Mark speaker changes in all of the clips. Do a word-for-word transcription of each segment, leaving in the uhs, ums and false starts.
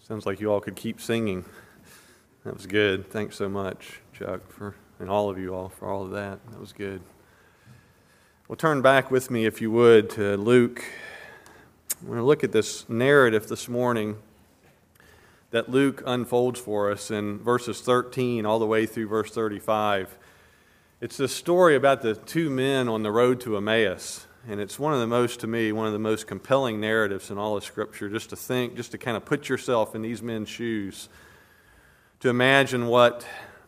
Speaker 1: Sounds like you all could keep singing. That was good. Thanks so much, Chuck, for and all of you all for all of that. That was good. Well, turn back with me, if you would, to Luke. We're going to look at this narrative this morning that Luke unfolds for us in verses thirteen all the way through verse thirty-five. It's this story about the two men on the road to Emmaus. And it's one of the most, to me, one of the most compelling narratives in all of Scripture, just to think, just to kind of put yourself in these men's shoes, to imagine what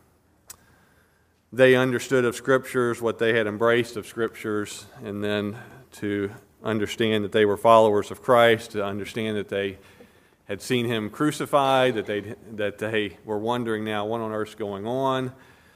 Speaker 1: they understood of Scriptures, what they had embraced of Scriptures, and then to understand that they were followers of Christ, to understand that they had seen Him crucified, that they that they were wondering now what on earth's going on,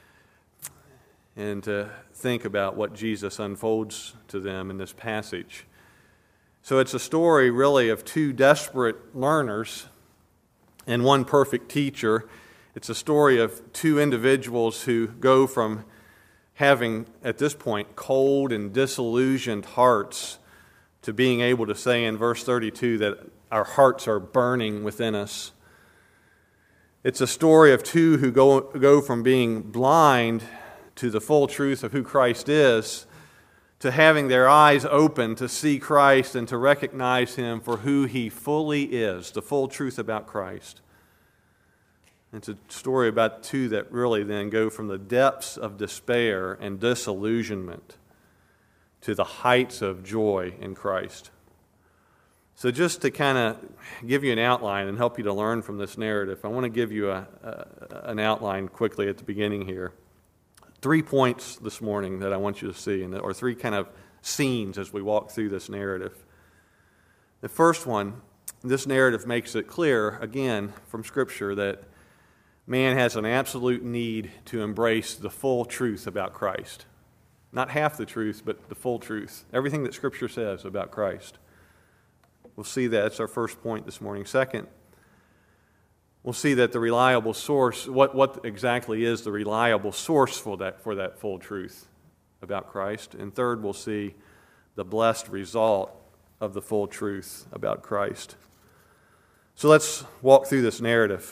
Speaker 1: and to think about what Jesus unfolds to them in this passage. So it's a story really of two desperate learners and one perfect teacher. It's a story of two individuals who go from having, at this point, cold and disillusioned hearts to being able to say in verse thirty-two that our hearts are burning within us. It's a story of two who go, go from being blind to the full truth of who Christ is, to having their eyes open to see Christ and to recognize Him for who He fully is, the full truth about Christ. It's a story about two that really then go from the depths of despair and disillusionment to the heights of joy in Christ. So just to kind of give you an outline and help you to learn from this narrative, I want to give you a, a, an outline quickly at the beginning here. Three points this morning that I want you to see, or three kind of scenes as we walk through this narrative. The first one, this narrative makes it clear, again, from Scripture, that man has an absolute need to embrace the full truth about Christ. Not half the truth, but the full truth. Everything that Scripture says about Christ. We'll see that. That's our first point this morning. Second, we'll see that the reliable source, what, what exactly is the reliable source for that, for that full truth about Christ. And third, we'll see the blessed result of the full truth about Christ. So let's walk through this narrative.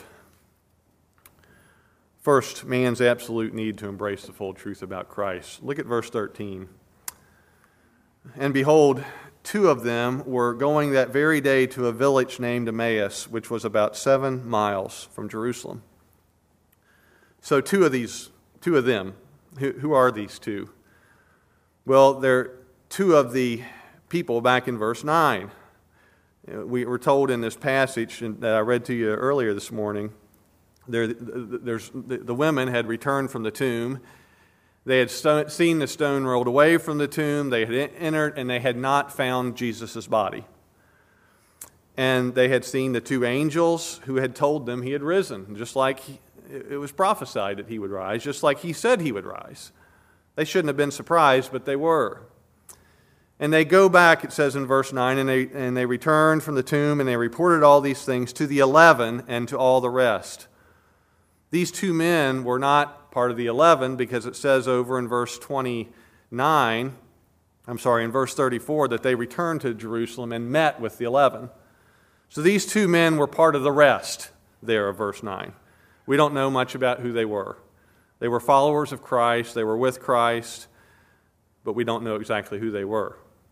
Speaker 1: First, man's absolute need to embrace the full truth about Christ. Look at verse thirteen. And behold, two of them were going that very day to a village named Emmaus, which was about seven miles from Jerusalem. So two of these, two of them, who, who are these two? Well, they're two of the people back in verse nine. We were told in this passage that I read to you earlier this morning, there, there's, the women had returned from the tomb. They had st- seen the stone rolled away from the tomb. They had entered, and they had not found Jesus' body. And they had seen the two angels who had told them He had risen, just like he, it was prophesied that He would rise, just like He said He would rise. They shouldn't have been surprised, but they were. And they go back, it says in verse nine, and they, and they returned from the tomb, and they reported all these things to the eleven and to all the rest. These two men were not part of the eleven, because it says over in verse twenty-nine, I'm sorry, in verse thirty-four, that they returned to Jerusalem and met with the eleven. So these two men were part of the rest there of verse nine. We don't know much about who they were. They were followers of Christ, they were with Christ, but we don't know exactly who they were.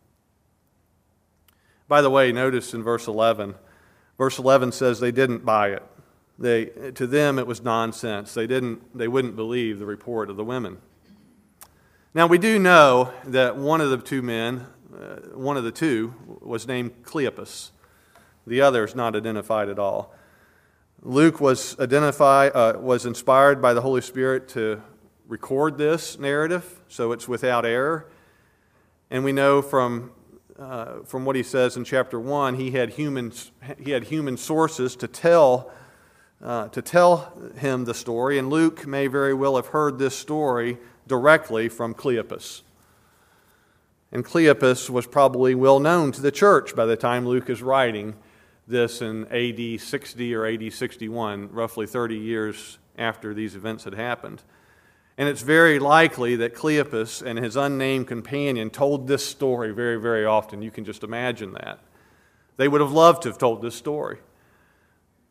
Speaker 1: By the way, notice in verse eleven, verse eleven says they didn't buy it. They, to them, it was nonsense. They didn't. They wouldn't believe the report of the women. Now, we do know that one of the two men, uh, one of the two, was named Cleopas. The other is not identified at all. Luke was identified, uh, was inspired by the Holy Spirit to record this narrative, so it's without error. And we know from uh, from what he says in chapter one, he had human he had human sources to tell. Uh, to tell him the story, and Luke may very well have heard this story directly from Cleopas. And Cleopas was probably well known to the church by the time Luke is writing this in A D sixty or A D sixty-one, roughly thirty years after these events had happened. And it's very likely that Cleopas and his unnamed companion told this story very, very often. You can just imagine that. They would have loved to have told this story.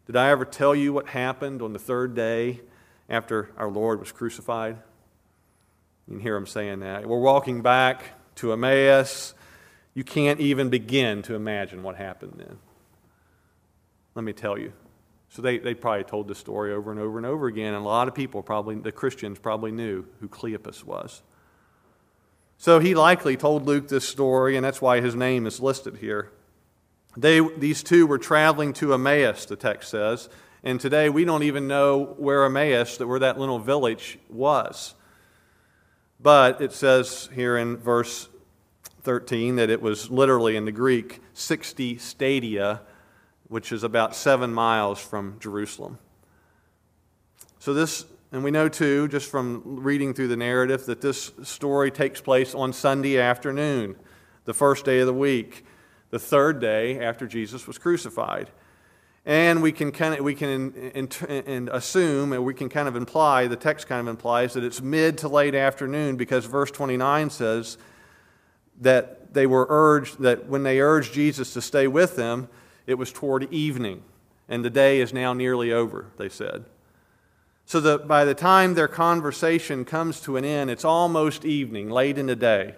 Speaker 1: Did I ever tell you what happened on the third day after our Lord was crucified? You can hear him saying that. We're walking back to Emmaus. You can't even begin to imagine what happened then. Let me tell you. So they, they probably told this story over and over and over again, and a lot of people, probably the Christians, probably knew who Cleopas was. So he likely told Luke this story, and that's why his name is listed here. They, these two were traveling to Emmaus, the text says, and today we don't even know where Emmaus, where that little village was. But it says here in verse thirteen that it was literally in the Greek sixty stadia, which is about seven miles from Jerusalem. So this, and we know too, just from reading through the narrative, that this story takes place on Sunday afternoon, the first day of the week, the third day after Jesus was crucified. And we can kind of we can in, in, in assume, and we can kind of imply, the text kind of implies that it's mid to late afternoon, because verse twenty-nine says that they were urged, that when they urged Jesus to stay with them, it was toward evening, and the day is now nearly over, they said. So that by the time their conversation comes to an end, it's almost evening, late in the day.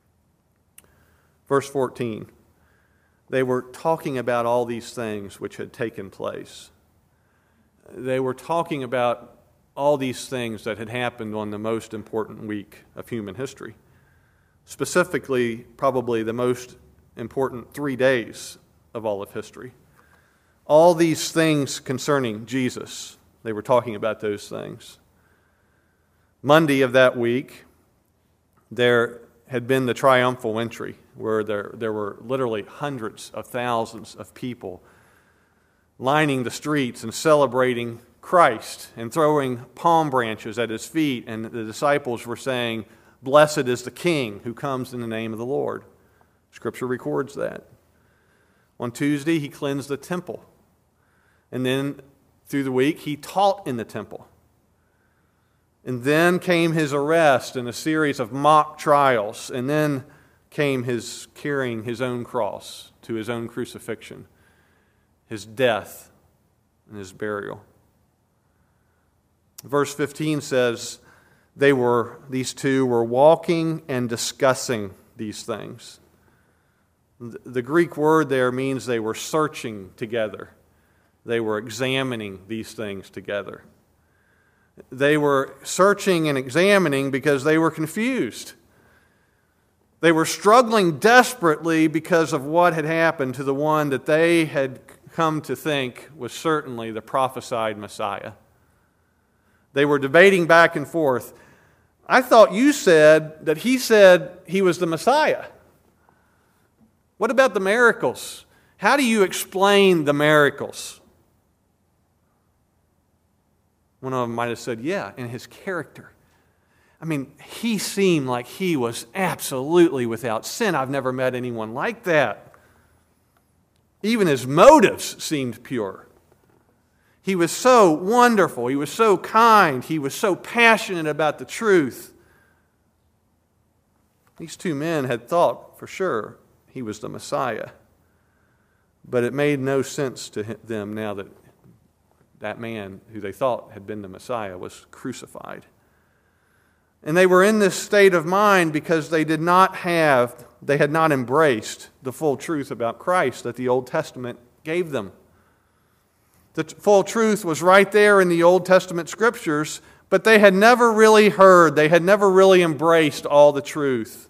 Speaker 1: Verse fourteen. They were talking about all these things which had taken place. They were talking about all these things that had happened on the most important week of human history. Specifically, probably the most important three days of all of history. All these things concerning Jesus, they were talking about those things. Monday of that week, there had been the triumphal entry, where there, there were literally hundreds of thousands of people lining the streets and celebrating Christ and throwing palm branches at his feet, and the disciples were saying, "Blessed is the King who comes in the name of the Lord." Scripture records that. On Tuesday, he cleansed the temple. And then through the week, he taught in the temple. And then came his arrest and a series of mock trials. And then came his carrying his own cross to his own crucifixion, his death, and his burial. Verse fifteen says, they were, these two were walking and discussing these things. The Greek word there means they were searching together. They were examining these things together. They were searching and examining because they were confused. They were struggling desperately because of what had happened to the one that they had come to think was certainly the prophesied Messiah. They were debating back and forth. I thought you said that he said he was the Messiah. What about the miracles? How do you explain the miracles? One of them might have said, yeah, in his character. I mean, he seemed like he was absolutely without sin. I've never met anyone like that. Even his motives seemed pure. He was so wonderful. He was so kind. He was so passionate about the truth. These two men had thought for sure he was the Messiah. But it made no sense to them now that that man who they thought had been the Messiah was crucified. And they were in this state of mind because they did not have, they had not embraced the full truth about Christ that the Old Testament gave them. The full truth was right there in the Old Testament scriptures, but they had never really heard, they had never really embraced all the truth.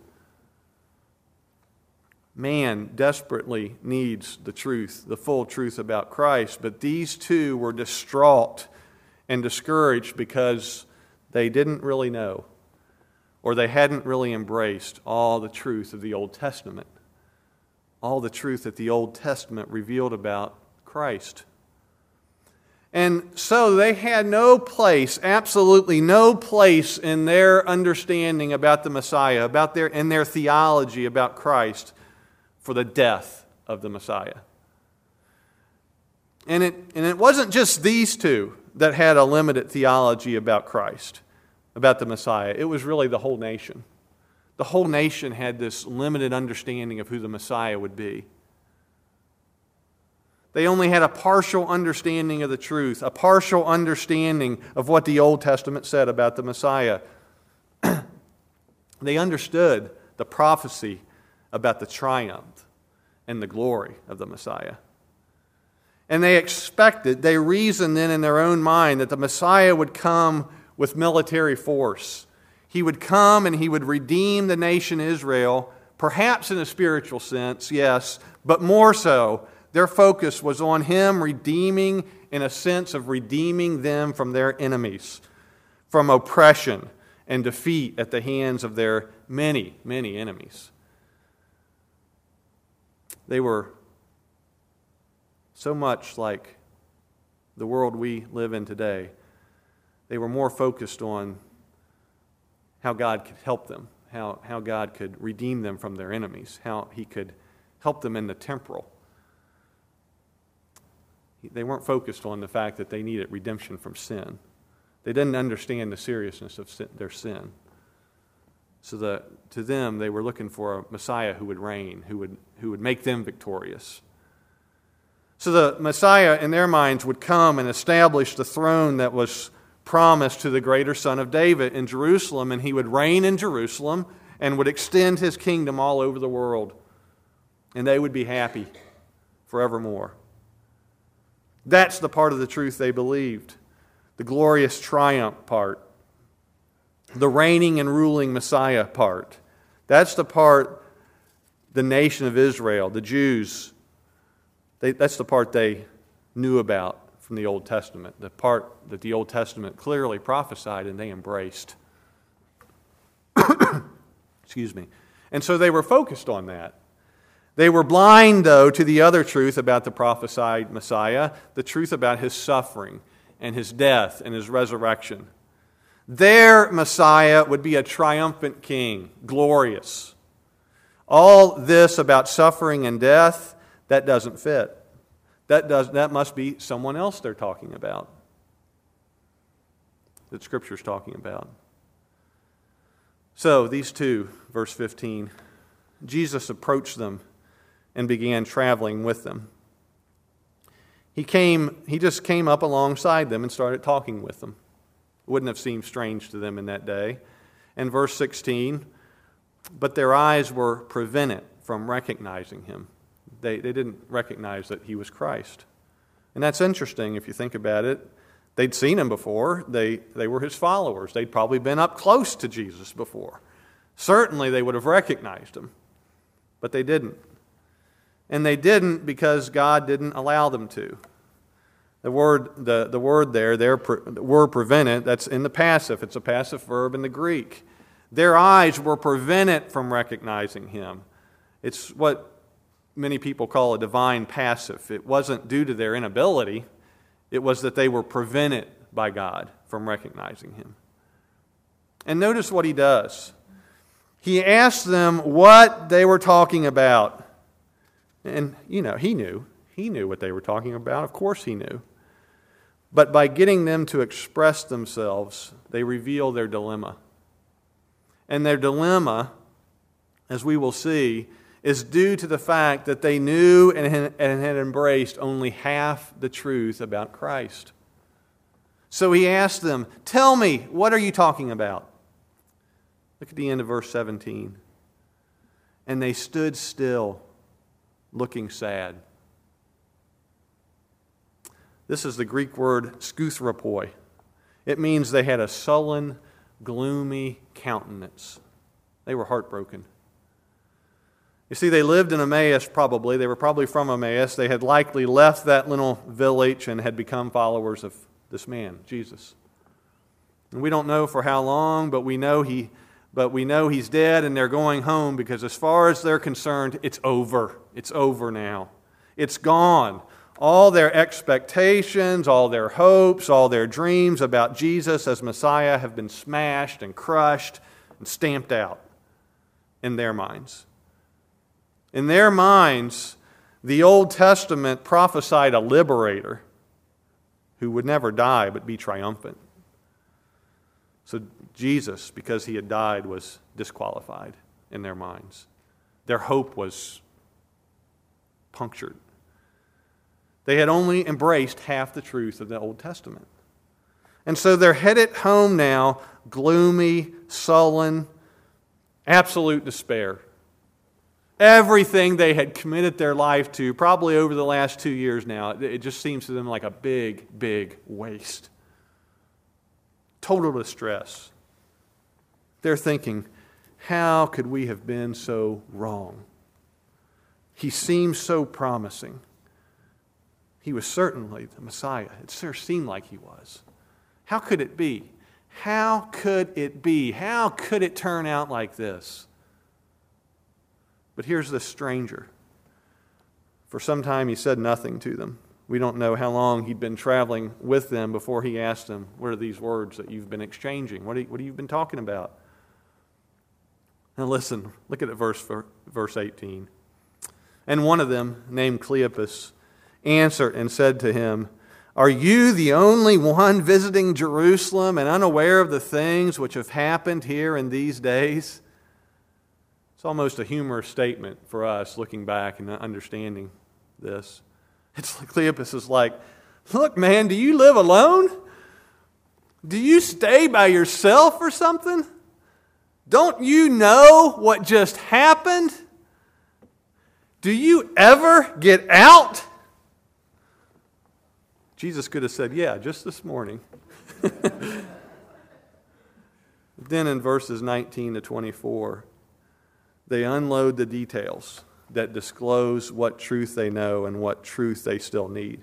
Speaker 1: Man desperately needs the truth, the full truth about Christ, but these two were distraught and discouraged because they didn't really know, or they hadn't really embraced all the truth of the Old Testament, all the truth that the Old Testament revealed about Christ. And so they had no place, absolutely no place in their understanding about the Messiah, about their in their theology about Christ, for the death of the Messiah. And it, and it wasn't just these two that had a limited theology about Christ, about the Messiah. It was really the whole nation. The whole nation had this limited understanding of who the Messiah would be. They only had a partial understanding of the truth, a partial understanding of what the Old Testament said about the Messiah. They understood the prophecy about the triumph and the glory of the Messiah. And they expected, they reasoned then in their own mind that the Messiah would come with military force. He would come and he would redeem the nation Israel, perhaps in a spiritual sense, yes, but more so, their focus was on him redeeming, in a sense of redeeming them from their enemies, from oppression and defeat at the hands of their many, many enemies. They were so much like the world we live in today. They were more focused on how God could help them, how, how God could redeem them from their enemies, how He could help them in the temporal. They weren't focused on the fact that they needed redemption from sin. They didn't understand the seriousness of sin, their sin. So the, to them, they were looking for a Messiah who would reign, who would, who would make them victorious. So the Messiah, in their minds, would come and establish the throne that was promised to the greater son of David in Jerusalem, and he would reign in Jerusalem and would extend his kingdom all over the world. And they would be happy forevermore. That's the part of the truth they believed. The glorious triumph part. The reigning and ruling Messiah part. That's the part the nation of Israel, the Jews, they, that's the part they knew about from the Old Testament. The part that the Old Testament clearly prophesied and they embraced. Excuse me. And so they were focused on that. They were blind, though, to the other truth about the prophesied Messiah, the truth about his suffering and his death and his resurrection. Their Messiah would be a triumphant king, glorious. All this about suffering and death, that doesn't fit. That does that must be someone else they're talking about, that Scripture's talking about. So, these two, verse fifteen, Jesus approached them and began traveling with them. He came, he just came up alongside them and started talking with them. It wouldn't have seemed strange to them in that day. And verse sixteen, but their eyes were prevented from recognizing him. They, they didn't recognize that he was Christ. And that's interesting if you think about it. They'd seen him before. They, they were his followers. They'd probably been up close to Jesus before. Certainly they would have recognized him. But they didn't. And they didn't because God didn't allow them to. The word, the, the word there, their the word prevented, that's in the passive. It's a passive verb in the Greek. Their eyes were prevented from recognizing him. It's what many people call a divine passive. It wasn't due to their inability. It was that they were prevented by God from recognizing him. And notice what he does. He asked them what they were talking about. And, you know, he knew. He knew what they were talking about. Of course he knew. But by getting them to express themselves, they reveal their dilemma. And their dilemma, as we will see, is due to the fact that they knew and had embraced only half the truth about Christ. So he asked them, tell me, what are you talking about? Look at the end of verse seventeen. And they stood still, looking sad. This is the Greek word skuthrapoi. It means they had a sullen, gloomy countenance. They were heartbroken. You see, they lived in Emmaus probably. They were probably from Emmaus. They had likely left that little village and had become followers of this man, Jesus. And we don't know for how long, but we know he, but we know he's dead and they're going home because as far as they're concerned, it's over. It's over now. It's gone. All their expectations, all their hopes, all their dreams about Jesus as Messiah have been smashed and crushed and stamped out in their minds. In their minds, the Old Testament prophesied a liberator who would never die but be triumphant. So Jesus, because he had died, was disqualified in their minds. Their hope was punctured. They had only embraced half the truth of the Old Testament. And so they're headed home now, gloomy, sullen, absolute despair. Everything they had committed their life to, probably over the last two years now, it just seems to them like a big, big waste. Total distress. They're thinking, how could we have been so wrong? He seemed so promising. He was certainly the Messiah. It sure seemed like he was. How could it be? How could it be? How could it turn out like this? But here's this stranger. For some time he said nothing to them. We don't know how long he'd been traveling with them before he asked them, what are these words that you've been exchanging? What, are you, what have you been talking about? Now listen, look at it, verse, verse eighteen. And one of them, named Cleopas, answered and said to him, are you the only one visiting Jerusalem and unaware of the things which have happened here in these days? It's almost a humorous statement for us looking back and understanding this. It's Cleopas is like, look, man, do you live alone? Do you stay by yourself or something? Don't you know what just happened? Do you ever get out? Jesus could have said, yeah, just this morning. Then in verses nineteen to twenty-four, they unload the details that disclose what truth they know and what truth they still need.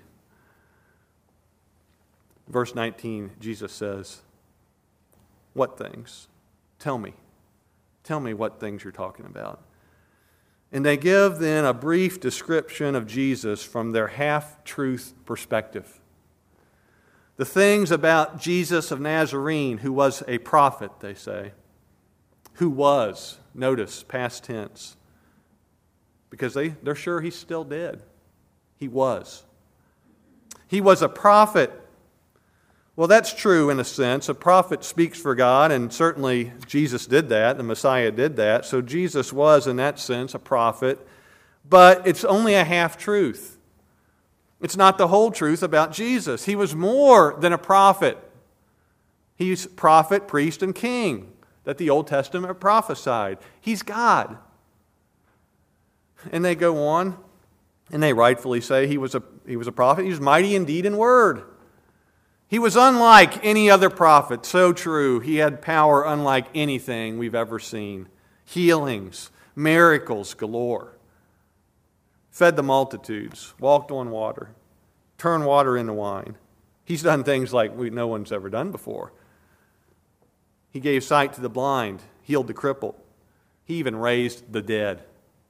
Speaker 1: Verse nineteen, Jesus says, what things? Tell me. Tell me what things you're talking about. And they give then a brief description of Jesus from their half-truth perspective. The things about Jesus of Nazarene, who was a prophet, they say. Who was, notice, past tense. Because they, they're sure he's still dead. He was. He was a prophet. Well, that's true in a sense. A prophet speaks for God, and certainly Jesus did that. The Messiah did that. So Jesus was, in that sense, a prophet. But it's only a half-truth. It's not the whole truth about Jesus. He was more than a prophet. He's prophet, priest, and king that the Old Testament prophesied. He's God. And they go on, and they rightfully say he was a, he was a prophet. He was mighty in deed and word. He was unlike any other prophet. So true. He had power unlike anything we've ever seen. Healings, miracles galore. Fed the multitudes, walked on water, turned water into wine. He's done things like we, no one's ever done before. He gave sight to the blind, healed the crippled. He even raised the dead.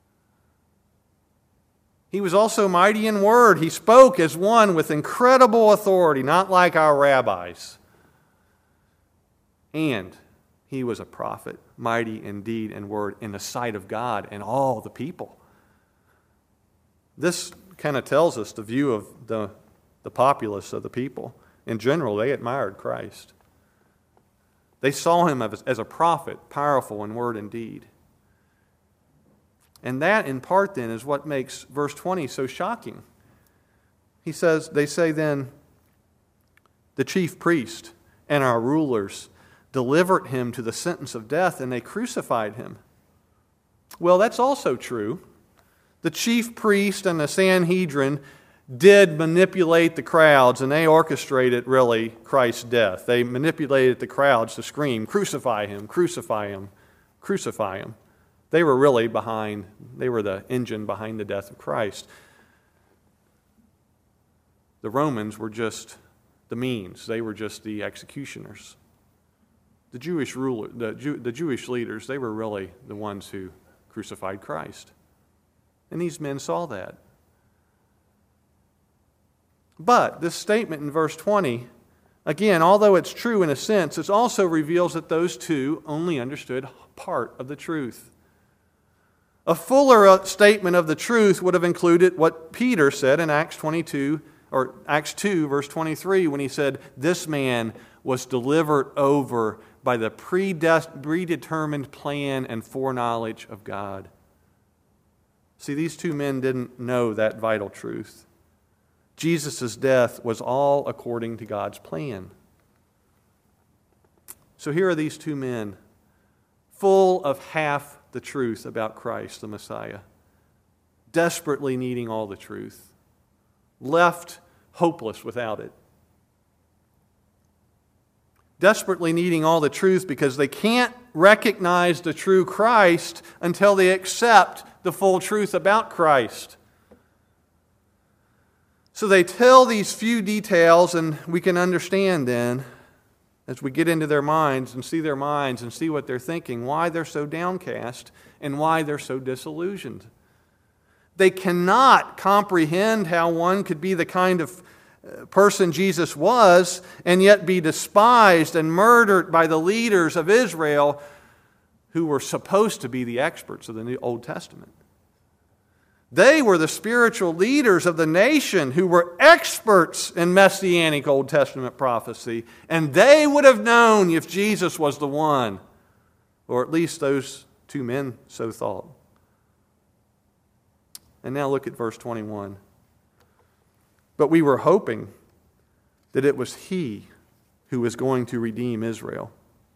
Speaker 1: He was also mighty in word. He spoke as one with incredible authority, not like our rabbis. And he was a prophet, mighty in deed and word in the sight of God and all the people. This kind of tells us the view of the, the populace of the people. In general, they admired Christ. They saw him as, as a prophet, powerful in word and deed. And that, in part, then, is what makes verse twenty so shocking. He says, they say then, the chief priest and our rulers delivered him to the sentence of death, and they crucified him. Well, that's also true. The chief priest and the Sanhedrin did manipulate the crowds, and they orchestrated, really, Christ's death. They manipulated the crowds to scream, crucify him, crucify him, crucify him. They were really behind, they were the engine behind the death of Christ. The Romans were just the means. They were just the executioners. The Jewish ruler, the, Jew, the Jewish leaders, they were really the ones who crucified Christ. And these men saw that. But this statement in verse twenty, again, although it's true in a sense, it also reveals that those two only understood part of the truth. A fuller statement of the truth would have included what Peter said in Acts twenty-two, or Acts two, verse twenty-three, when he said, this man was delivered over by the predetermined plan and foreknowledge of God. See, these two men didn't know that vital truth. Jesus' death was all according to God's plan. So here are these two men, full of half the truth about Christ, the Messiah, desperately needing all the truth, left hopeless without it. Desperately needing all the truth because they can't recognize the true Christ until they accept the full truth about Christ. So they tell these few details, and we can understand then, as we get into their minds and see their minds and see what they're thinking, why they're so downcast and why they're so disillusioned. They cannot comprehend how one could be the kind of person Jesus was and yet be despised and murdered by the leaders of Israel who were supposed to be the experts of the New Old Testament. They were the spiritual leaders of the nation who were experts in Messianic Old Testament prophecy, and they would have known if Jesus was the one, or at least those two men so thought. And now look at verse twenty-one. But we were hoping that it was He who was going to redeem Israel.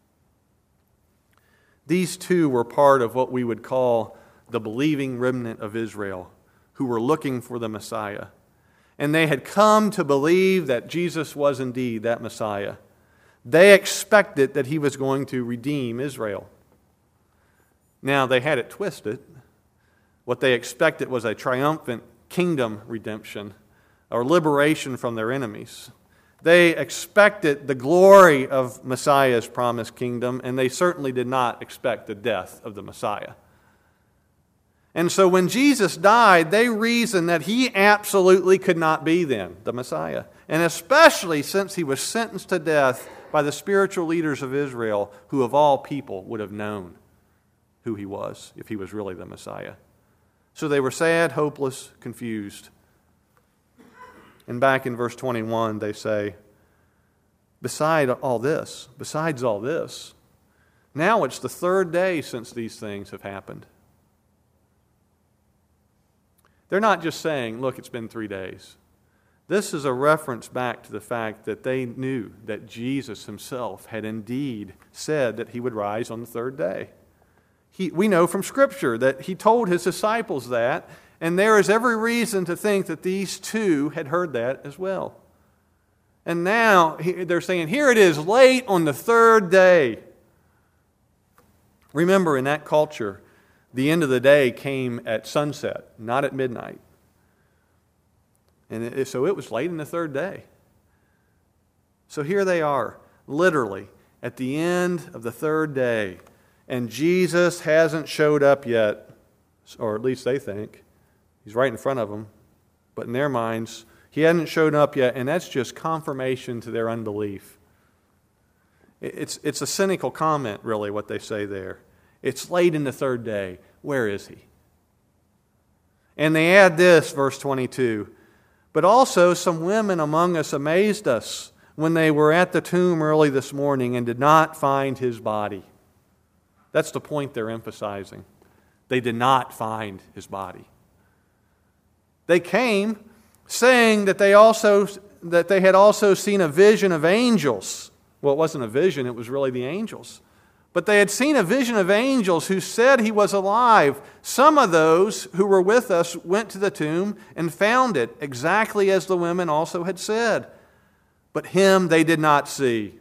Speaker 1: These two were part of what we would call the believing remnant of Israel, who were looking for the Messiah. And they had come to believe that Jesus was indeed that Messiah. They expected that He was going to redeem Israel. Now, they had it twisted. What they expected was a triumphant kingdom redemption, or liberation from their enemies. They expected the glory of Messiah's promised kingdom, and they certainly did not expect the death of the Messiah. And so when Jesus died, they reasoned that He absolutely could not be then the Messiah. And especially since He was sentenced to death by the spiritual leaders of Israel, who of all people would have known who He was if He was really the Messiah. So they were sad, hopeless, confused. And back in verse twenty-one, they say, beside all this, besides all this, now it's the third day since these things have happened. They're not just saying, look, it's been three days. This is a reference back to the fact that they knew that Jesus Himself had indeed said that He would rise on the third day. He, we know from Scripture that He told His disciples that, and there is every reason to think that these two had heard that as well. And now they're saying, here it is, late on the third day. Remember, in that culture, the end of the day came at sunset, not at midnight. And it, so it was late in the third day. So here they are, literally, at the end of the third day. And Jesus hasn't showed up yet, or at least they think. He's right in front of them. But in their minds, He hadn't showed up yet, and that's just confirmation to their unbelief. It's, it's a cynical comment, really, what they say there. It's late in the third day. Where is He? And they add this, verse twenty-two. But also some women among us amazed us when they were at the tomb early this morning and did not find His body. That's the point they're emphasizing. They did not find His body. They came saying that they also that they had also seen a vision of angels. Well, it wasn't a vision, it was really the angels. But they had seen a vision of angels who said He was alive. Some of those who were with us went to the tomb and found it exactly as the women also had said. But Him they did not see.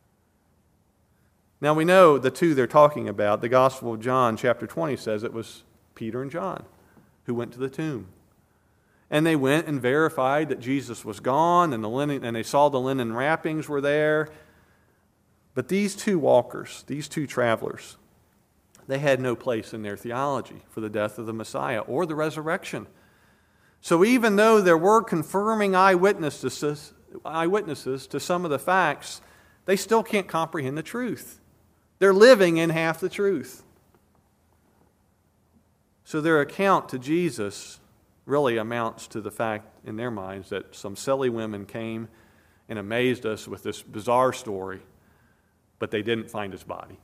Speaker 1: Now we know the two they're talking about. The Gospel of John, chapter twenty, says it was Peter and John who went to the tomb. And they went and verified that Jesus was gone, and the linen, and they saw the linen wrappings were there. But these two walkers, these two travelers, they had no place in their theology for the death of the Messiah or the resurrection. So even though there were confirming eyewitnesses, eyewitnesses to some of the facts, they still can't comprehend the truth. They're living in half the truth. So their account to Jesus really amounts to the fact in their minds that some silly women came and amazed us with this bizarre story, but they didn't find His body.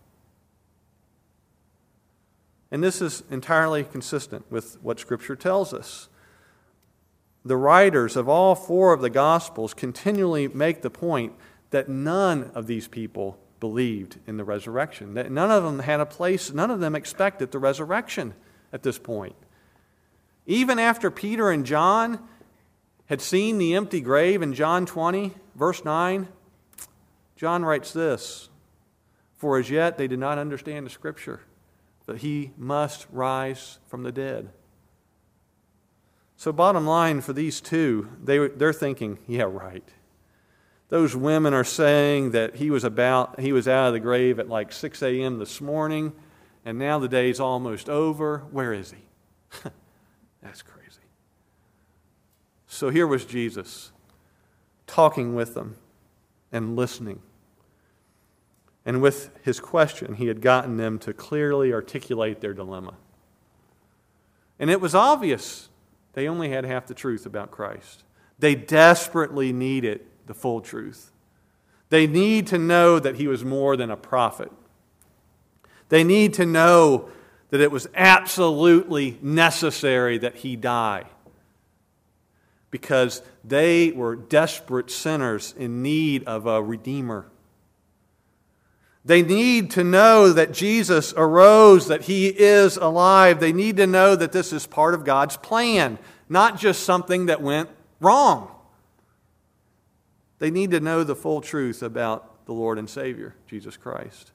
Speaker 1: And this is entirely consistent with what Scripture tells us. the writers of all four of the Gospels continually make the point that none of these people believed in the resurrection. That none of them had a place, none of them expected the resurrection at this point. Even after Peter and John had seen the empty grave in John twenty, verse nine, John writes this, "For as yet they did not understand the Scripture, that he must rise from the dead." So bottom line for these two, they, they're thinking, yeah, right. Those women are saying that he was about he was out of the grave at like six a.m. this morning, and now the day's almost over. Where is he? That's crazy. So here was Jesus talking with them and listening. And with his question, he had gotten them to clearly articulate their dilemma. And it was obvious they only had half the truth about Christ. They desperately needed the full truth. They need to know that he was more than a prophet. They need to know that it was absolutely necessary that he die, because they were desperate sinners in need of a Redeemer. They need to know that Jesus arose, that he is alive. They need to know that this is part of God's plan, not just something that went wrong. They need to know the full truth about the Lord and Savior, Jesus Christ.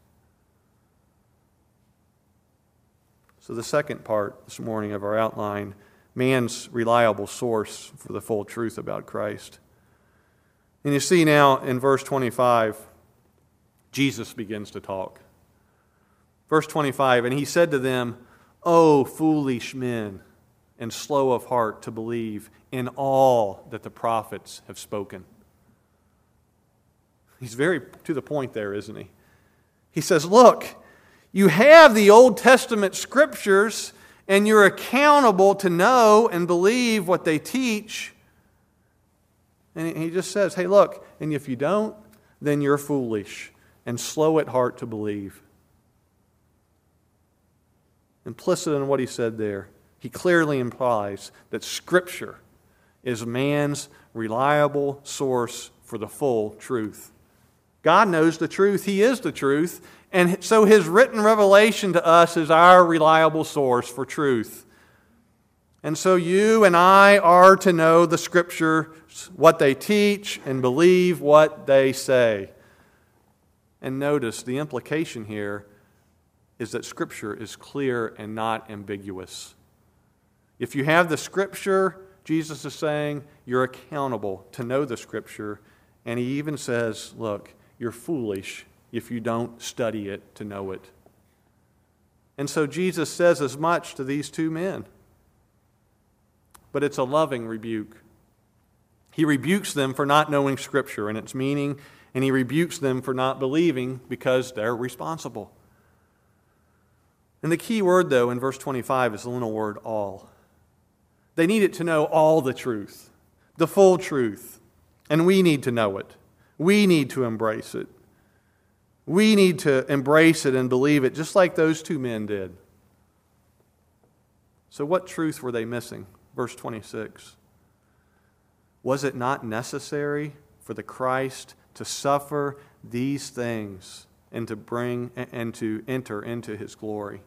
Speaker 1: So the second part this morning of our outline, man's reliable source for the full truth about Christ. And you see now in verse twenty-five, Jesus begins to talk. Verse twenty-five, "And he said to them, 'O foolish men, and slow of heart to believe in all that the prophets have spoken.'" He's very to the point there, isn't he? He says, look, you have the Old Testament Scriptures, and you're accountable to know and believe what they teach. And he just says, hey, look, and if you don't, then you're foolish and slow at heart to believe. Implicit in what he said there, he clearly implies that Scripture is man's reliable source for the full truth. God knows the truth. He is the truth. And so his written revelation to us is our reliable source for truth. And so you and I are to know the Scriptures, what they teach, and believe what they say. And notice the implication here is that Scripture is clear and not ambiguous. If you have the Scripture, Jesus is saying, you're accountable to know the Scripture. And he even says, look, you're foolish if you don't study it to know it. And so Jesus says as much to these two men. But it's a loving rebuke. He rebukes them for not knowing Scripture and its meaning, and he rebukes them for not believing because they're responsible. And the key word, though, in verse twenty-five is the little word all. They needed to know all the truth, the full truth, and we need to know it. We need to embrace it. We need to embrace it and believe it just like those two men did. So what truth were they missing? Verse twenty-six. Was it not necessary for the Christ to suffer these things and to bring and to enter into his glory?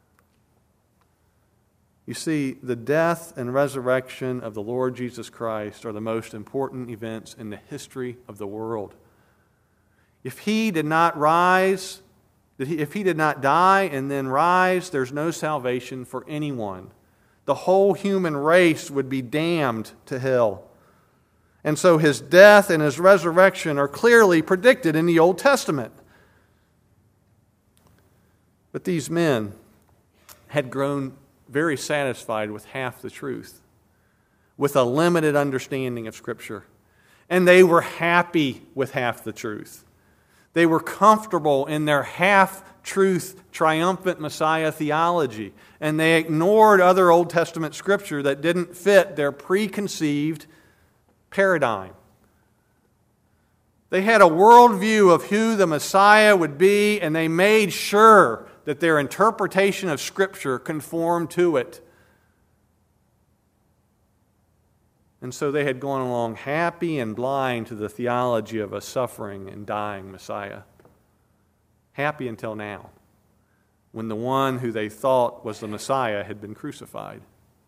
Speaker 1: You see, the death and resurrection of the Lord Jesus Christ are the most important events in the history of the world. If he did not rise, if he did not die and then rise, there's no salvation for anyone. The whole human race would be damned to hell. And so his death and his resurrection are clearly predicted in the Old Testament. But these men had grown very satisfied with half the truth, with a limited understanding of Scripture. And they were happy with half the truth. They were comfortable in their half-truth, triumphant Messiah theology. And they ignored other Old Testament Scripture that didn't fit their preconceived paradigm. They had a worldview of who the Messiah would be, and they made sure that their interpretation of Scripture conformed to it. And so they had gone along happy and blind to the theology of a suffering and dying Messiah. Happy until now, when the one who they thought was the Messiah had been crucified.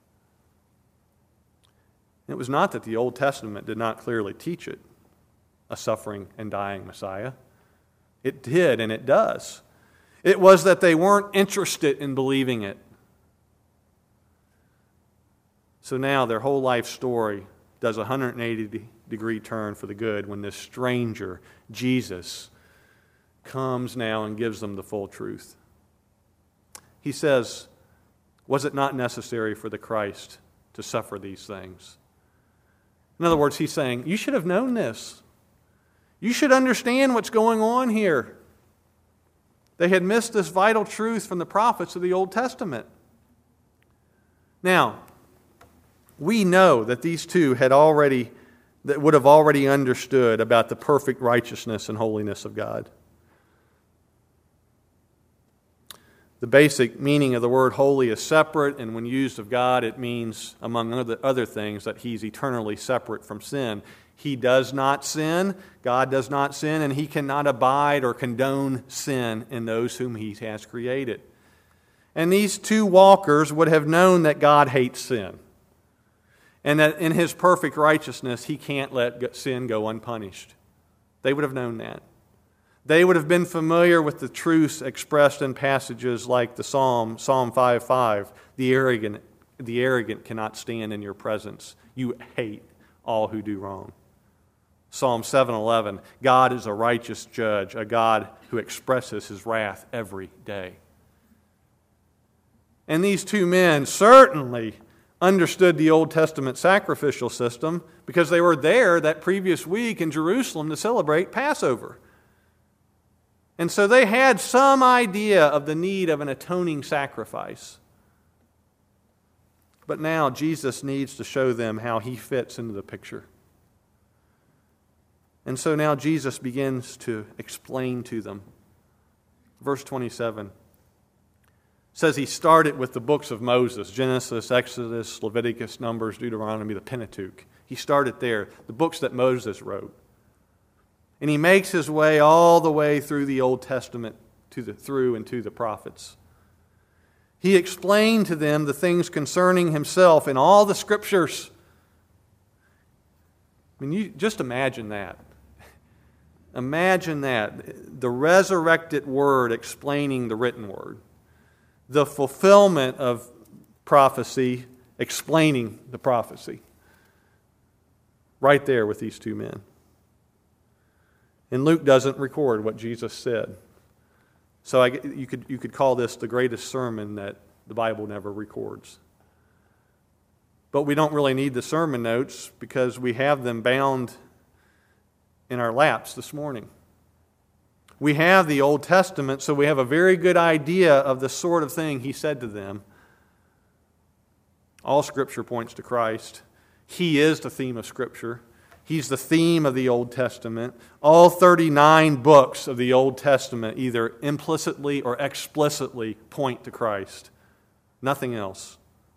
Speaker 1: It was not that the Old Testament did not clearly teach it, a suffering and dying Messiah. It did, and it does. It was that they weren't interested in believing it. So now their whole life story does a one hundred eighty degree turn for the good when this stranger, Jesus, comes now and gives them the full truth. He says, was it not necessary for the Christ to suffer these things? In other words, he's saying, you should have known this. You should understand what's going on here. They had missed this vital truth from the prophets of the Old Testament. Now, we know that these two had already, that would have already understood about the perfect righteousness and holiness of God. The basic meaning of the word holy is separate, and when used of God, it means, among other, other things, that He's eternally separate from sin. He does not sin, God does not sin, and He cannot abide or condone sin in those whom He has created. And these two walkers would have known that God hates sin, and that in His perfect righteousness, He can't let sin go unpunished. They would have known that. They would have been familiar with the truths expressed in passages like the Psalm, Psalm five five, the arrogant, the arrogant cannot stand in your presence. You hate all who do wrong. Psalm seven eleven, God is a righteous judge, a God who expresses His wrath every day. And these two men certainly understood the Old Testament sacrificial system because they were there that previous week in Jerusalem to celebrate Passover. And so they had some idea of the need of an atoning sacrifice. But now Jesus needs to show them how He fits into the picture. And so now Jesus begins to explain to them. Verse twenty-seven says He started with the books of Moses, Genesis, Exodus, Leviticus, Numbers, Deuteronomy, the Pentateuch. He started there, the books that Moses wrote. And He makes His way all the way through the Old Testament, to the, through and to the prophets. He explained to them the things concerning Himself in all the Scriptures. I mean, you just imagine that. Imagine that. The resurrected Word explaining the written Word. The fulfillment of prophecy explaining the prophecy. Right there with these two men. And Luke doesn't record what Jesus said. So I, you could, you could call this the greatest sermon that the Bible never records. But we don't really need the sermon notes because we have them bound in our laps this morning. We have the Old Testament, so we have a very good idea of the sort of thing He said to them. All Scripture points to Christ. He is the theme of Scripture. He's the theme of the Old Testament. All thirty-nine books of the Old Testament either implicitly or explicitly point to Christ. Nothing else.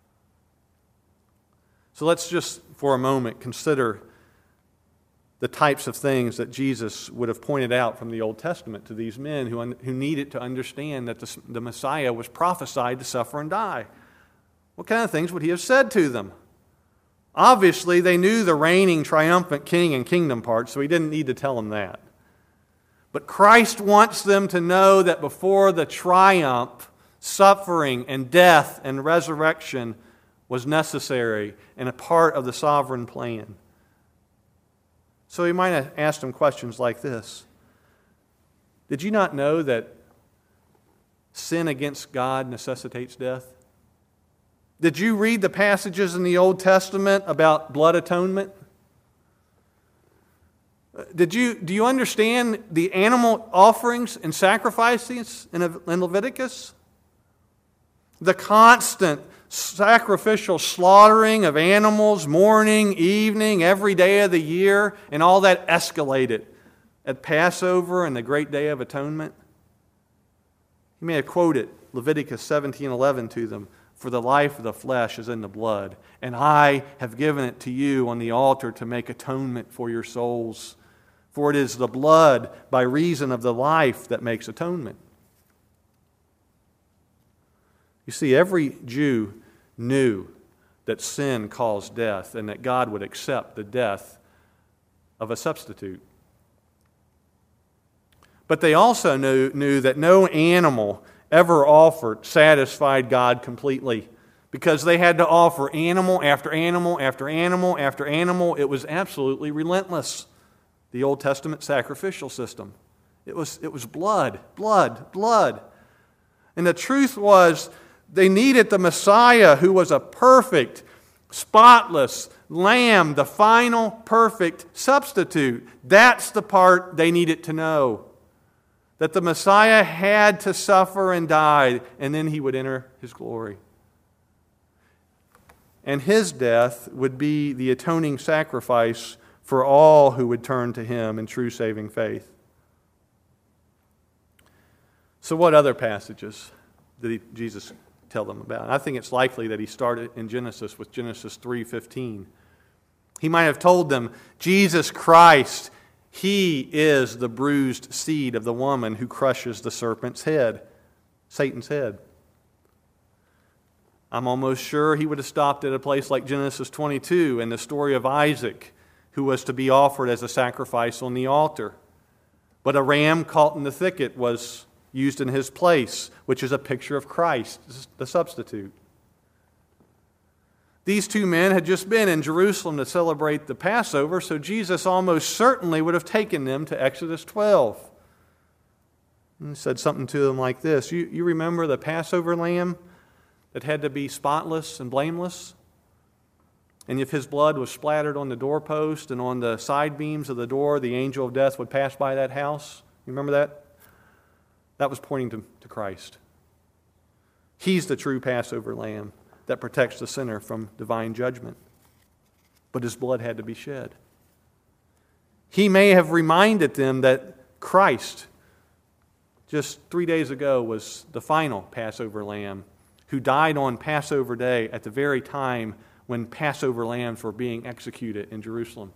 Speaker 1: So let's just for a moment consider the types of things that Jesus would have pointed out from the Old Testament to these men who, un- who needed to understand that the, the Messiah was prophesied to suffer and die. What kind of things would He have said to them? Obviously, they knew the reigning, triumphant king and kingdom part, so He didn't need to tell them that. But Christ wants them to know that before the triumph, suffering and death and resurrection was necessary and a part of the sovereign plan. So He might have asked them questions like this. Did you not know that sin against God necessitates death? Did you read the passages in the Old Testament about blood atonement? Did you, do you understand the animal offerings and sacrifices in Leviticus? The constant sacrificial slaughtering of animals, morning, evening, every day of the year, and all that escalated at Passover and the great day of atonement. He may have quoted Leviticus seventeen eleven to them. For the life of the flesh is in the blood, and I have given it to you on the altar to make atonement for your souls. For it is the blood by reason of the life that makes atonement. You see, every Jew knew that sin caused death and that God would accept the death of a substitute. But they also knew, knew that no animal ever offered satisfied God completely, because they had to offer animal after animal after animal after animal. It was absolutely relentless, the Old Testament sacrificial system. It was, it was blood, blood, blood. And the truth was, they needed the Messiah who was a perfect, spotless lamb, the final perfect substitute. That's the part they needed to know. That the Messiah had to suffer and die, and then he would enter his glory. And his death would be the atoning sacrifice for all who would turn to him in true saving faith. So what other passages did he, Jesus tell them about? I think it's likely that he started in Genesis with Genesis three fifteen. He might have told them, Jesus Christ, He is the bruised seed of the woman who crushes the serpent's head, Satan's head. I'm almost sure he would have stopped at a place like Genesis twenty-two and the story of Isaac, who was to be offered as a sacrifice on the altar. But a ram caught in the thicket was used in his place, which is a picture of Christ, the substitute. These two men had just been in Jerusalem to celebrate the Passover, so Jesus almost certainly would have taken them to Exodus twelve. And said something to them like this. You, you remember the Passover lamb that had to be spotless and blameless? And if his blood was splattered on the doorpost and on the side beams of the door, the angel of death would pass by that house. You remember that? That was pointing to, to Christ. He's the true Passover lamb that protects the sinner from divine judgment. But his blood had to be shed. He may have reminded them that Christ, just three days ago, was the final Passover lamb who died on Passover Day at the very time when Passover lambs were being executed in Jerusalem.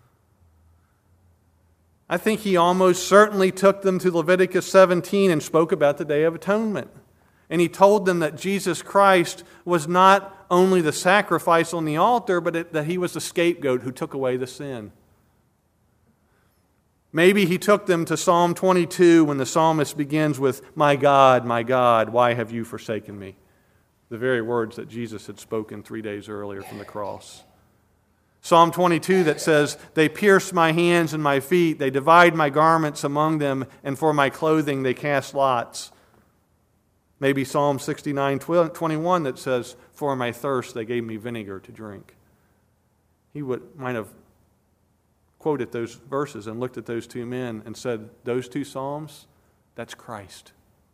Speaker 1: I think he almost certainly took them to Leviticus seventeen and spoke about the Day of Atonement. And he told them that Jesus Christ was not only the sacrifice on the altar, but it, that he was the scapegoat who took away the sin. Maybe he took them to Psalm twenty-two when the psalmist begins with, "My God, my God, why have you forsaken me?" The very words that Jesus had spoken three days earlier from the cross. Psalm twenty-two that says, "They pierce my hands and my feet, they divide my garments among them, and for my clothing they cast lots." Maybe Psalm sixty-nine twenty-one that says, "For my thirst they gave me vinegar to drink." He would might have quoted those verses and looked at those two men and said, those two psalms, that's Christ.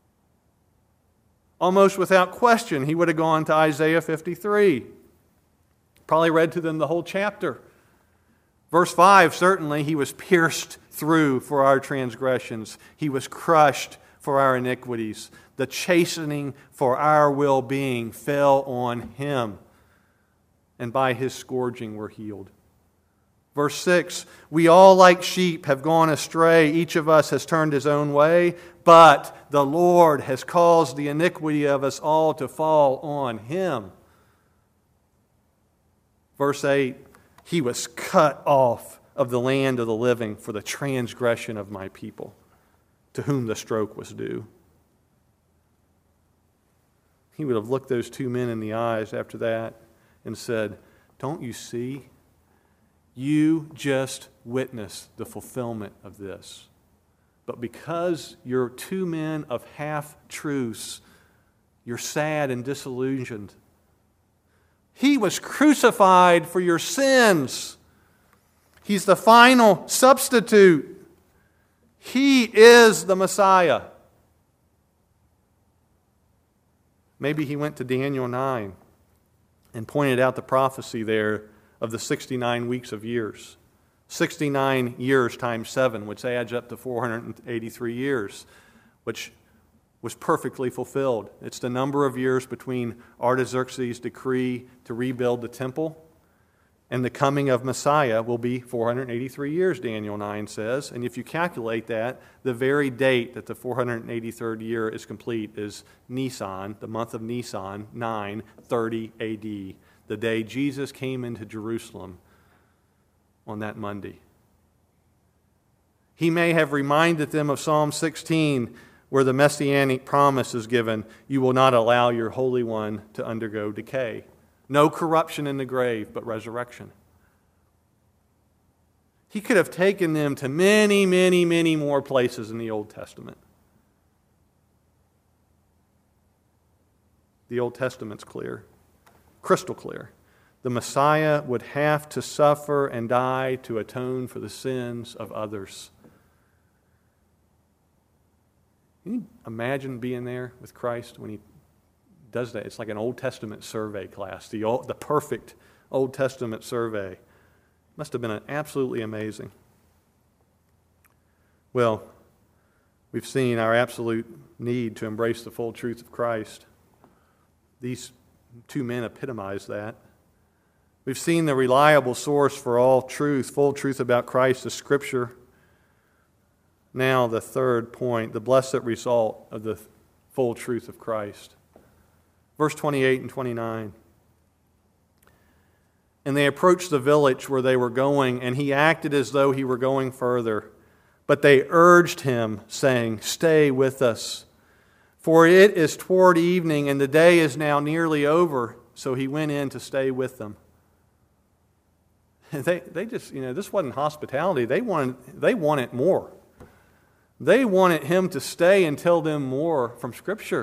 Speaker 1: Almost without question, he would have gone to Isaiah fifty-three. Probably read to them the whole chapter. Verse five, certainly, he was pierced through for our transgressions. He was crushed for our iniquities. The chastening for our well-being fell on him, and by his scourging we're healed. Verse six, we all like sheep have gone astray. Each of us has turned his own way, but the Lord has caused the iniquity of us all to fall on him. Verse eight, he was cut off of the land of the living for the transgression of my people, to whom the stroke was due. He would have looked those two men in the eyes after that and said, "Don't you see? You just witnessed the fulfillment of this. But because you're two men of half-truths, you're sad and disillusioned. He was crucified for your sins. He's the final substitute. He is the Messiah." Maybe he went to Daniel nine and pointed out the prophecy there of the sixty-nine weeks of years. sixty-nine years times seven, which adds up to four hundred eighty-three years, which was perfectly fulfilled. It's the number of years between Artaxerxes' decree to rebuild the temple and the coming of Messiah will be four hundred eighty-three years, Daniel nine says. And if you calculate that, the very date that the four hundred eighty-third year is complete is Nisan, the month of Nisan, nine thirty A D, the day Jesus came into Jerusalem on that Monday. He may have reminded them of Psalm sixteen, where the messianic promise is given, you will not allow your Holy One to undergo decay. No corruption in the grave, but resurrection. He could have taken them to many, many, many more places in the Old Testament. The Old Testament's clear, crystal clear. The Messiah would have to suffer and die to atone for the sins of others. Can you imagine being there with Christ when He does that? It's like an Old Testament survey class, the old, the perfect Old Testament survey. Must have been absolutely amazing. Well, we've seen our absolute need to embrace the full truth of Christ. These two men epitomize that. We've seen the reliable source for all truth, full truth about Christ, the Scripture. Now the third point, the blessed result of the full truth of Christ. Verse twenty-eight and twenty-nine. And they approached the village where they were going, and he acted as though he were going further. But they urged him, saying, stay with us, for it is toward evening, and the day is now nearly over. So he went in to stay with them. They, they just, you know, this wasn't hospitality. They wanted, they wanted more. They wanted him to stay and tell them more from Scripture.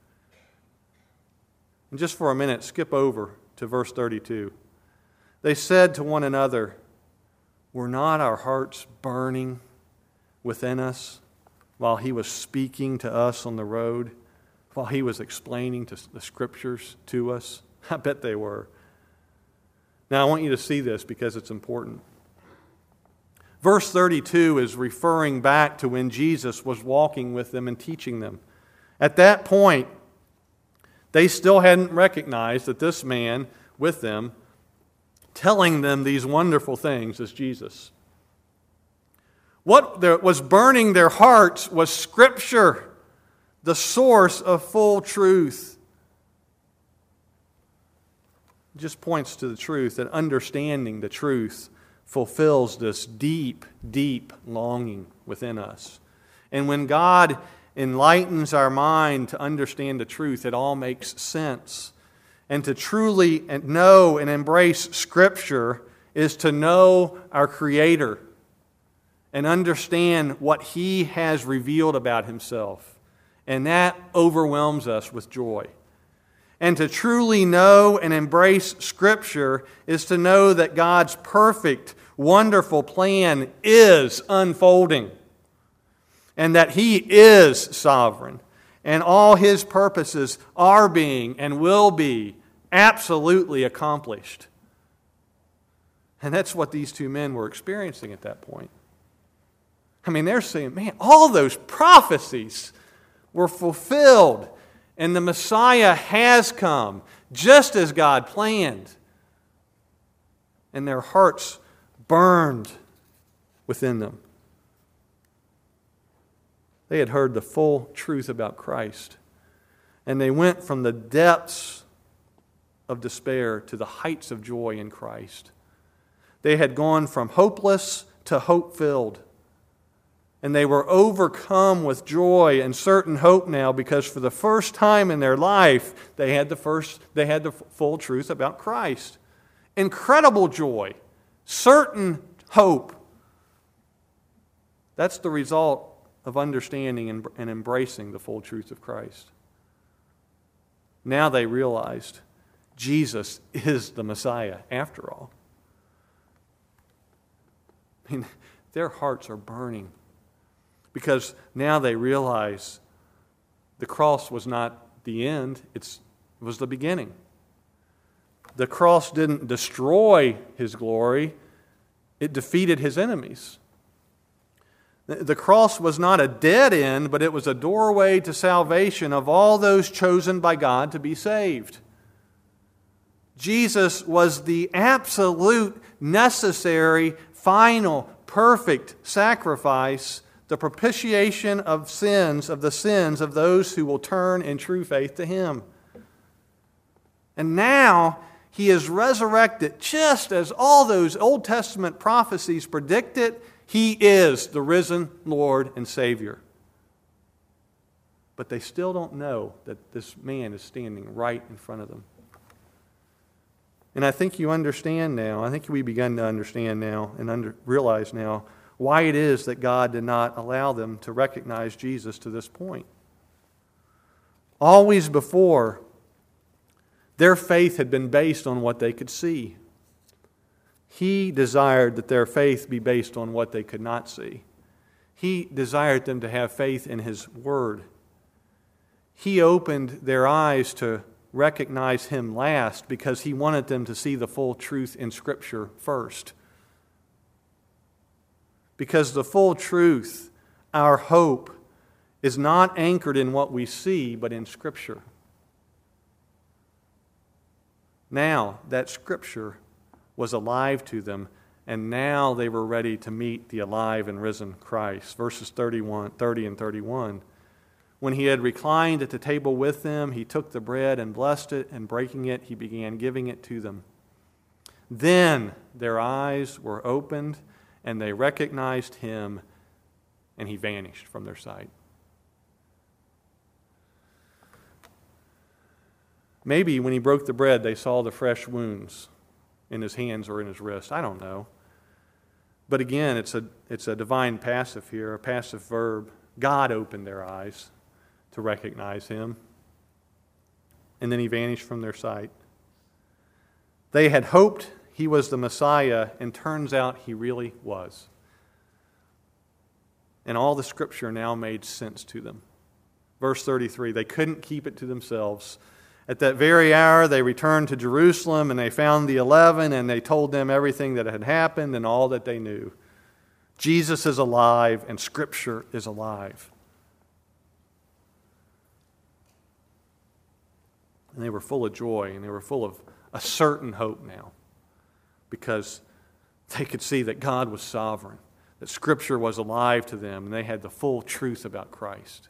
Speaker 1: And just for a minute, skip over to verse thirty-two. They said to one another, were not our hearts burning within us while he was speaking to us on the road, while he was explaining to the Scriptures to us? I bet they were. Now, I want you to see this because it's important. Verse thirty-two is referring back to when Jesus was walking with them and teaching them. At that point, they still hadn't recognized that this man with them, telling them these wonderful things, is Jesus. What was burning their hearts was Scripture, the source of full truth. It just points to the truth that understanding the truth fulfills this deep, deep longing within us. And when God enlightens our mind to understand the truth, it all makes sense. And to truly know and embrace Scripture is to know our Creator and understand what He has revealed about Himself. And that overwhelms us with joy. And to truly know and embrace Scripture is to know that God's perfect, wonderful plan is unfolding. And that He is sovereign. And all His purposes are being and will be absolutely accomplished. And that's what these two men were experiencing at that point. I mean, they're saying, man, all those prophecies were fulfilled. And the Messiah has come, just as God planned. And their hearts burned within them. They had heard the full truth about Christ. And they went from the depths of despair to the heights of joy in Christ. They had gone from hopeless to hope-filled. And they were overcome with joy and certain hope now because for the first time in their life, they had the first, they had the full truth about Christ. Incredible joy, certain hope. That's the result of understanding and, and embracing the full truth of Christ. Now they realized Jesus is the Messiah after all. I mean, their hearts are burning because now they realize the cross was not the end, it's, it was the beginning. The cross didn't destroy His glory, it defeated His enemies. The cross was not a dead end, but it was a doorway to salvation of all those chosen by God to be saved. Jesus was the absolute, necessary, final, perfect sacrifice, the propitiation of sins, of the sins of those who will turn in true faith to Him. And now He is resurrected just as all those Old Testament prophecies predicted. He is the risen Lord and Savior. But they still don't know that this man is standing right in front of them. And I think you understand now, I think we begin to understand now and under, realize now why it is that God did not allow them to recognize Jesus to this point. Always before, their faith had been based on what they could see. He desired that their faith be based on what they could not see. He desired them to have faith in His Word. He opened their eyes to recognize Him last because He wanted them to see the full truth in Scripture first. Because the full truth, our hope, is not anchored in what we see, but in Scripture. Now, that Scripture was alive to them, and now they were ready to meet the alive and risen Christ. Verses thirty-one, thirty and thirty-one. When He had reclined at the table with them, He took the bread and blessed it, and breaking it, He began giving it to them. Then their eyes were opened, and they recognized Him, and He vanished from their sight. Maybe when He broke the bread, they saw the fresh wounds in His hands or in His wrist. I don't know. But again, it's a, it's a divine passive here, a passive verb. God opened their eyes to recognize Him. And then He vanished from their sight. They had hoped He was the Messiah, and turns out He really was. And all the Scripture now made sense to them. Verse thirty-three, they couldn't keep it to themselves. At that very hour, they returned to Jerusalem, and they found the eleven, and they told them everything that had happened and all that they knew. Jesus is alive, and Scripture is alive. And they were full of joy, and they were full of a certain hope now, because they could see that God was sovereign, that Scripture was alive to them, and they had the full truth about Christ.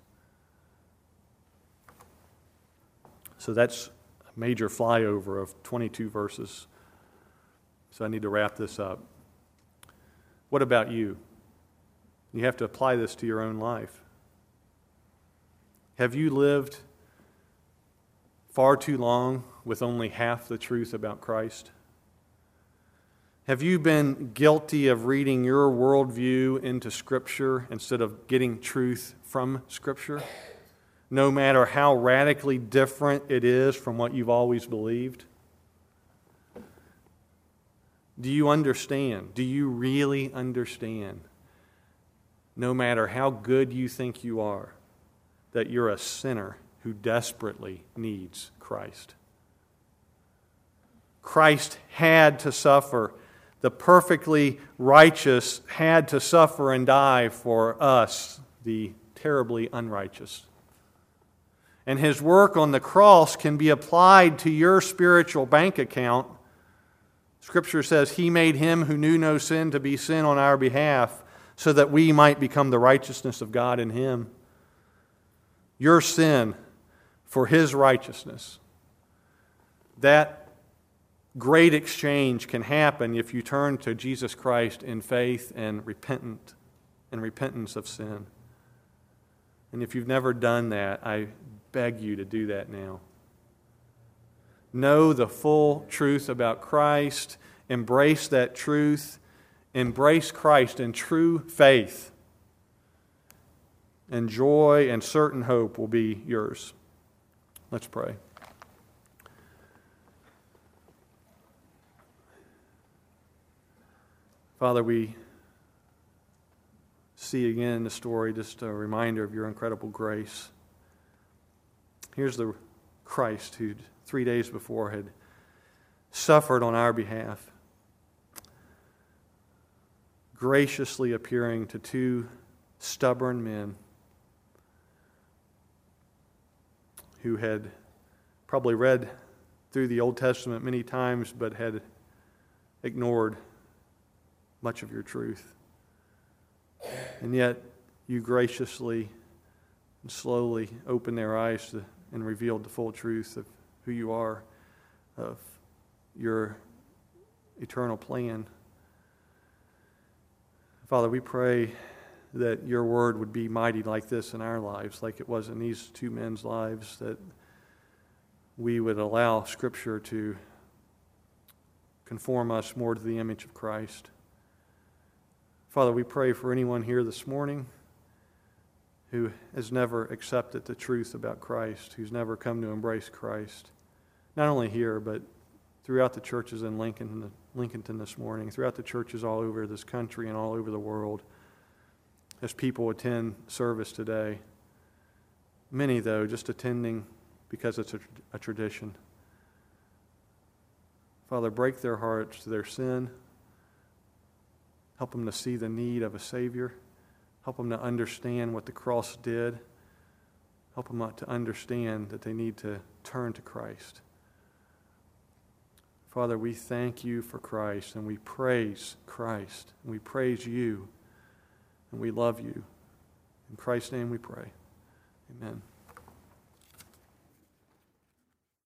Speaker 1: So that's a major flyover of twenty-two verses. So I need to wrap this up. What about you? You have to apply this to your own life. Have you lived far too long with only half the truth about Christ? Have you been guilty of reading your worldview into Scripture instead of getting truth from Scripture? No matter how radically different it is from what you've always believed? Do you understand? Do you really understand? No matter how good you think you are, that you're a sinner who desperately needs Christ. Christ had to suffer. The perfectly righteous had to suffer and die for us, the terribly unrighteous. And His work on the cross can be applied to your spiritual bank account. Scripture says He made Him who knew no sin to be sin on our behalf, so that we might become the righteousness of God in Him. Your sin for His righteousness. That great exchange can happen if you turn to Jesus Christ in faith and repentant and repentance of sin. And if you've never done that, I beg you to do that now. Know the full truth about Christ. Embrace that truth. Embrace Christ in true faith. And joy and certain hope will be yours. Let's pray. Father, we see again in the story just a reminder of your incredible grace. Here's the Christ who three days before had suffered on our behalf, graciously appearing to two stubborn men who had probably read through the Old Testament many times but had ignored much of your truth. And yet you graciously and slowly opened their eyes to, and revealed the full truth of who you are, of your eternal plan. Father, we pray that your word would be mighty like this in our lives, like it was in these two men's lives, that we would allow Scripture to conform us more to the image of Christ. Father, we pray for anyone here this morning who has never accepted the truth about Christ, who's never come to embrace Christ, not only here, but throughout the churches in Lincoln, Lincolnton this morning, throughout the churches all over this country and all over the world, as people attend service today. Many, though, just attending because it's a, a tradition. Father, break their hearts to their sin. Help them to see the need of a Savior. Help them to understand what the cross did. Help them to understand that they need to turn to Christ. Father, we thank you for Christ, and we praise Christ, and we praise you, and we love you. In Christ's name we pray. Amen.